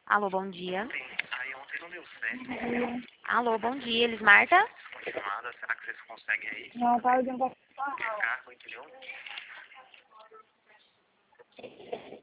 Alô, bom dia. Aí ontem não deu certo. Alô, bom dia. Eles Marta? Chamada, será que vocês conseguem aí? Não, tá ligando pra Porque carro, entendeu?